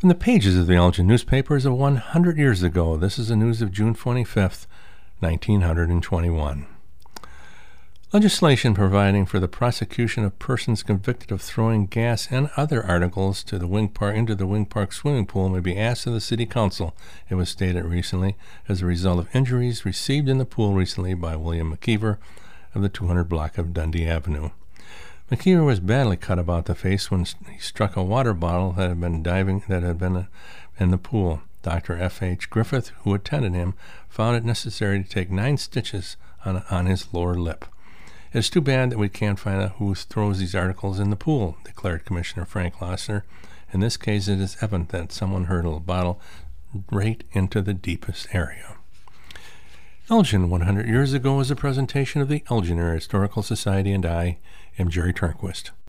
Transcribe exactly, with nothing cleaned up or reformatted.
From the pages of the Elgin newspapers of one hundred years ago, this is the news of June twenty-fifth, nineteen twenty-one. Legislation providing for the prosecution of persons convicted of throwing gas and other articles to the Wing Park into the Wing Park swimming pool may be asked of the City Council, it was stated recently, as a result of injuries received in the pool recently by William McKeever of the two hundred block of Dundee Avenue. McKeever was badly cut about the face when he struck a water bottle that had been diving that had been in the pool. Doctor F H Griffith, who attended him, found it necessary to take nine stitches on, on his lower lip. It's too bad that we can't find out who throws these articles in the pool, declared Commissioner Frank Lossner. In this case, it is evident that someone hurled a bottle right into the deepest area. Elgin one hundred years ago was a presentation of the Elgin Area Historical Society, and I am Jerry Turnquist.